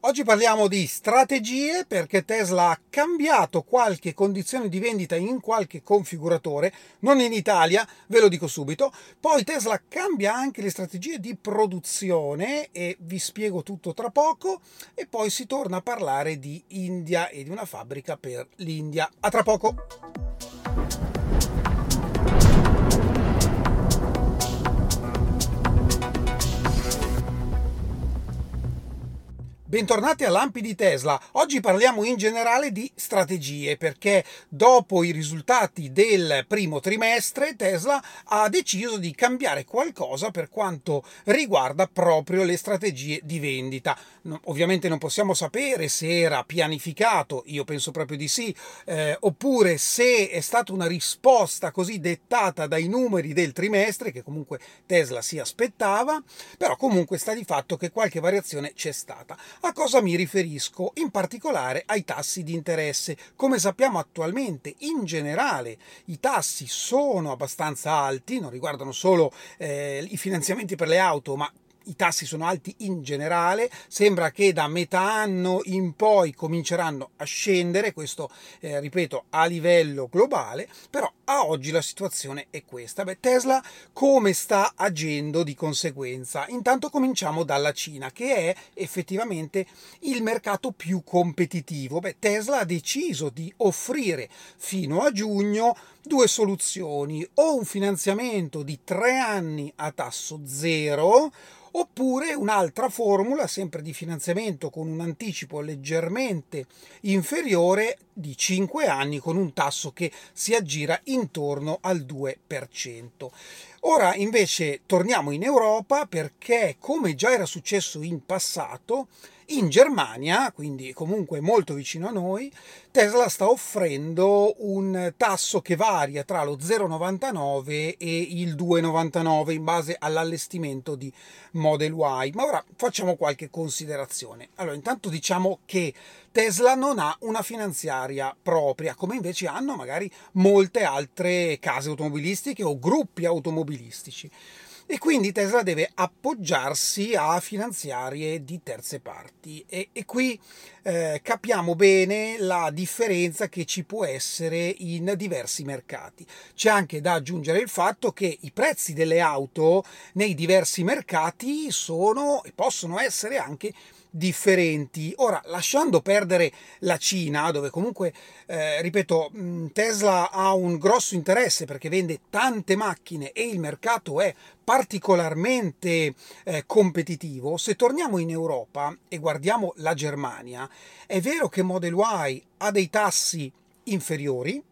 Oggi parliamo di strategie perché Tesla ha cambiato qualche condizione di vendita in qualche configuratore, non in Italia, ve lo dico subito. Poi Tesla cambia anche le strategie di produzione e vi spiego tutto tra poco. E poi si torna a parlare di India e di una fabbrica per l'India. A tra poco! Bentornati a Lampi di Tesla. Oggi parliamo in generale di strategie perché dopo i risultati del primo trimestre Tesla ha deciso di cambiare qualcosa per quanto riguarda proprio le strategie di vendita. Ovviamente non possiamo sapere se era pianificato, io penso proprio di sì, oppure se è stata una risposta così dettata dai numeri del trimestre che comunque Tesla si aspettava, però comunque sta di fatto che qualche variazione c'è stata. A cosa mi riferisco? In particolare ai tassi di interesse. Come sappiamo attualmente, in generale, i tassi sono abbastanza alti, non riguardano solo i finanziamenti per le auto, ma i tassi sono alti in generale. Sembra che da metà anno in poi cominceranno a scendere, questo ripeto a livello globale, però a oggi la situazione è questa. Tesla come sta agendo di conseguenza? Intanto cominciamo dalla Cina, che è effettivamente il mercato più competitivo. Tesla ha deciso di offrire fino a giugno due soluzioni: o un finanziamento di 3 anni a tasso zero, oppure un'altra formula sempre di finanziamento con un anticipo leggermente inferiore di 5 anni con un tasso che si aggira intorno al 2%. Ora invece torniamo in Europa perché, come già era successo in passato, in Germania, quindi comunque molto vicino a noi, Tesla sta offrendo un tasso che varia tra lo 0,99 e il 2,99 in base all'allestimento di Model Y. Ma ora facciamo qualche considerazione. Allora, intanto diciamo che Tesla non ha una finanziaria propria, come invece hanno magari molte altre case automobilistiche o gruppi automobilistici. E quindi Tesla deve appoggiarsi a finanziarie di terze parti e qui capiamo bene la differenza che ci può essere in diversi mercati. C'è anche da aggiungere il fatto che i prezzi delle auto nei diversi mercati sono e possono essere anche differenti. Ora, lasciando perdere la Cina, dove comunque, ripeto, Tesla ha un grosso interesse perché vende tante macchine e il mercato è particolarmente competitivo. Se torniamo in Europa e guardiamo la Germania, è vero che Model Y ha dei tassi inferiori,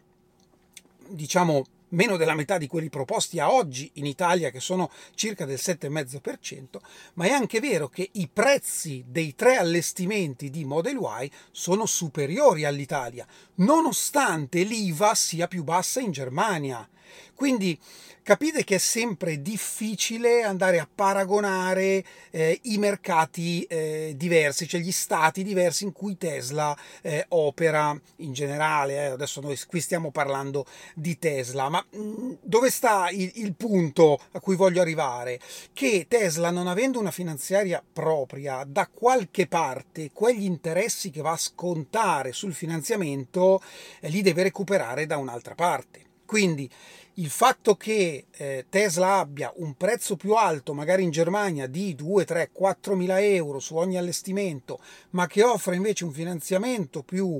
diciamo meno della metà di quelli proposti a oggi in Italia, che sono circa del 7,5%, ma è anche vero che i prezzi dei 3 allestimenti di Model Y sono superiori all'Italia, nonostante l'IVA sia più bassa in Germania. Quindi capite che è sempre difficile andare a paragonare i mercati diversi, cioè gli stati diversi in cui Tesla opera in generale. Adesso noi qui stiamo parlando di Tesla, ma dove sta il punto a cui voglio arrivare? Che Tesla, non avendo una finanziaria propria, da qualche parte quegli interessi che va a scontare sul finanziamento li deve recuperare da un'altra parte. Quindi il fatto che Tesla abbia un prezzo più alto, magari in Germania, di 2, 3, 4 mila euro su ogni allestimento, ma che offre invece un finanziamento più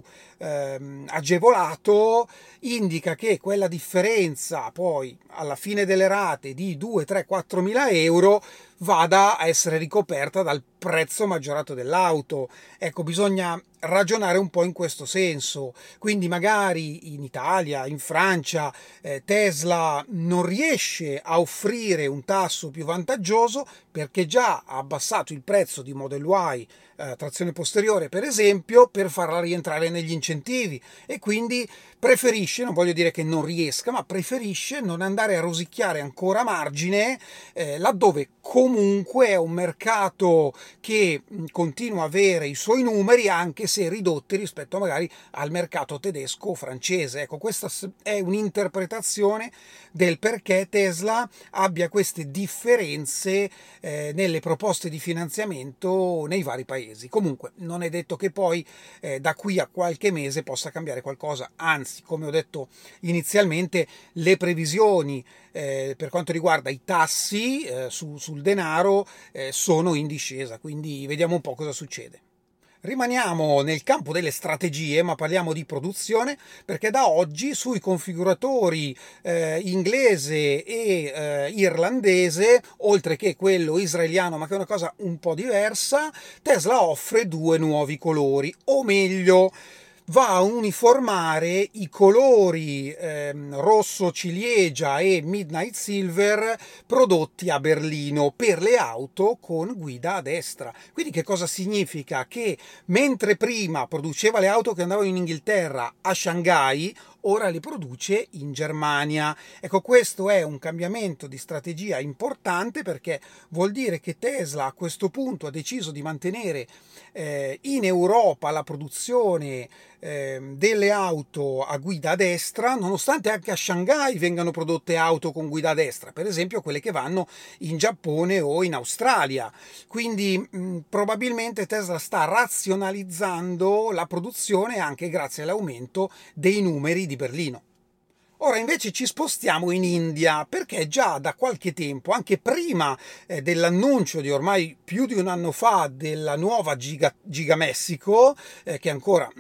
agevolato, indica che quella differenza poi alla fine delle rate di 2, 3, 4 mila euro vada a essere ricoperta dal prezzo maggiorato dell'auto. Ecco, bisogna ragionare un po' in questo senso. Quindi magari in Italia, in Francia, Tesla non riesce a offrire un tasso più vantaggioso perché già ha abbassato il prezzo di Model Y, trazione posteriore per esempio, per farla rientrare negli incentivi, e quindi preferisce, non voglio dire che non riesca, ma preferisce non andare a rosicchiare ancora margine laddove comunque è un mercato che continua a avere i suoi numeri, anche se ridotti rispetto magari al mercato tedesco o francese. Ecco, questa è un'interpretazione del perché Tesla abbia queste differenze nelle proposte di finanziamento nei vari paesi. francesi. Comunque non è detto che poi da qui a qualche mese possa cambiare qualcosa, anzi, come ho detto inizialmente, le previsioni per quanto riguarda i tassi sul denaro sono in discesa, quindi vediamo un po' cosa succede. Rimaniamo nel campo delle strategie, ma parliamo di produzione, perché da oggi sui configuratori inglese e irlandese, oltre che quello israeliano, ma che è una cosa un po' diversa, Tesla offre due nuovi colori, o meglio, va a uniformare i colori rosso ciliegia e midnight silver prodotti a Berlino per le auto con guida a destra. Quindi che cosa significa? Che mentre prima produceva le auto che andavano in Inghilterra a Shanghai, ora le produce in Germania. Ecco, questo è un cambiamento di strategia importante, perché vuol dire che Tesla a questo punto ha deciso di mantenere in Europa la produzione delle auto a guida a destra, nonostante anche a Shanghai vengano prodotte auto con guida a destra, per esempio quelle che vanno in Giappone o in Australia. Quindi probabilmente Tesla sta razionalizzando la produzione anche grazie all'aumento dei numeri di Berlino. Ora invece ci spostiamo in India, perché già da qualche tempo, anche prima dell'annuncio di ormai più di un anno fa della nuova Giga Messico, che ancora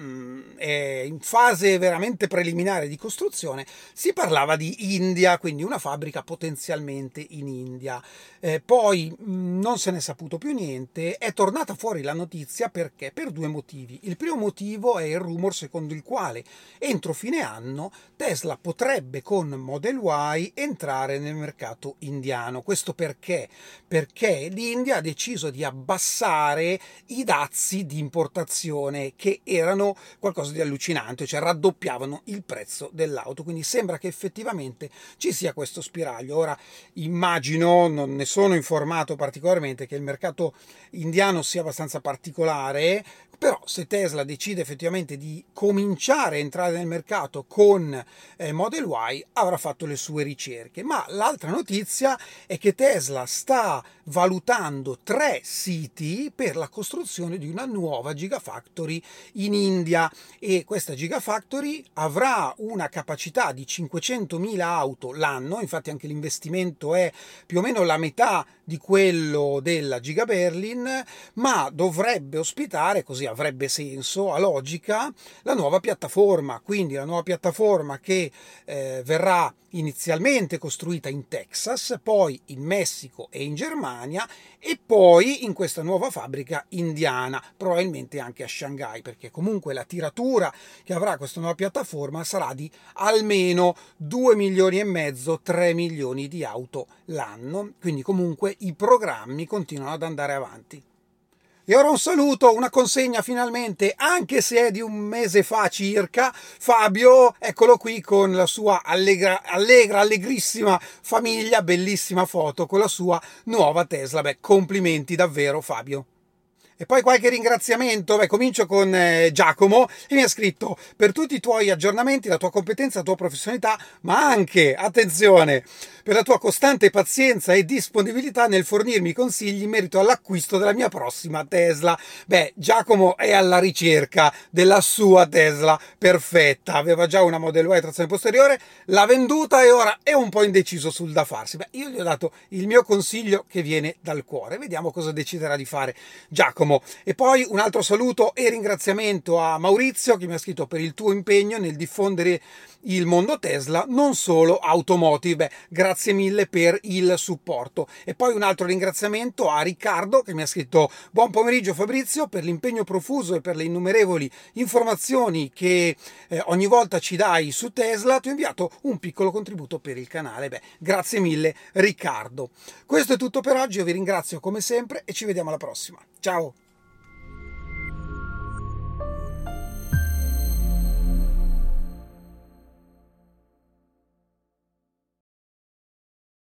è in fase veramente preliminare di costruzione, si parlava di India, quindi una fabbrica potenzialmente in India. Poi non se ne è saputo più niente, è tornata fuori la notizia perché? Per due motivi. Il primo motivo è il rumor secondo il quale entro fine anno Tesla potrebbe con Model Y entrare nel mercato indiano. Questo perché? Perché l'India ha deciso di abbassare i dazi di importazione, che erano qualcosa di allucinante, cioè raddoppiavano il prezzo dell'auto. Quindi sembra che effettivamente ci sia questo spiraglio. Ora immagino, non ne sono informato particolarmente, che il mercato indiano sia abbastanza particolare, però se Tesla decide effettivamente di cominciare a entrare nel mercato con Model Y, avrà fatto le sue ricerche. Ma l'altra notizia è che Tesla sta valutando 3 siti per la costruzione di una nuova Gigafactory in India, e questa Gigafactory avrà una capacità di 500.000 auto l'anno. Infatti anche l'investimento è più o meno la metà di quello della Giga Berlin, ma dovrebbe ospitare, così avrebbe senso, a logica, la nuova piattaforma. Quindi la nuova piattaforma che verrà inizialmente costruita in Texas, poi in Messico e in Germania, e poi in questa nuova fabbrica indiana, probabilmente anche a Shanghai, perché comunque la tiratura che avrà questa nuova piattaforma sarà di almeno 2 milioni e mezzo, 3 milioni di auto l'anno. Quindi comunque i programmi continuano ad andare avanti. E ora un saluto, una consegna finalmente, anche se è di un mese fa circa. Fabio, eccolo qui con la sua allegrissima famiglia, bellissima foto con la sua nuova Tesla. Beh, complimenti davvero Fabio. E poi qualche ringraziamento. Comincio con Giacomo, che mi ha scritto: per tutti i tuoi aggiornamenti, la tua competenza, la tua professionalità, ma anche, attenzione, per la tua costante pazienza e disponibilità nel fornirmi consigli in merito all'acquisto della mia prossima Tesla. Giacomo è alla ricerca della sua Tesla perfetta. Aveva già una Model Y trazione posteriore, l'ha venduta e ora è un po' indeciso sul da farsi. Io gli ho dato il mio consiglio che viene dal cuore. Vediamo cosa deciderà di fare Giacomo. E poi un altro saluto e ringraziamento a Maurizio, che mi ha scritto: per il tuo impegno nel diffondere il mondo Tesla, non solo automotive. Grazie mille per il supporto. E poi un altro ringraziamento a Riccardo, che mi ha scritto: buon pomeriggio Fabrizio, per l'impegno profuso e per le innumerevoli informazioni che ogni volta ci dai su Tesla. Ti ho inviato un piccolo contributo per il canale. Grazie mille Riccardo. Questo è tutto per oggi, io vi ringrazio come sempre e ci vediamo alla prossima. Ciao!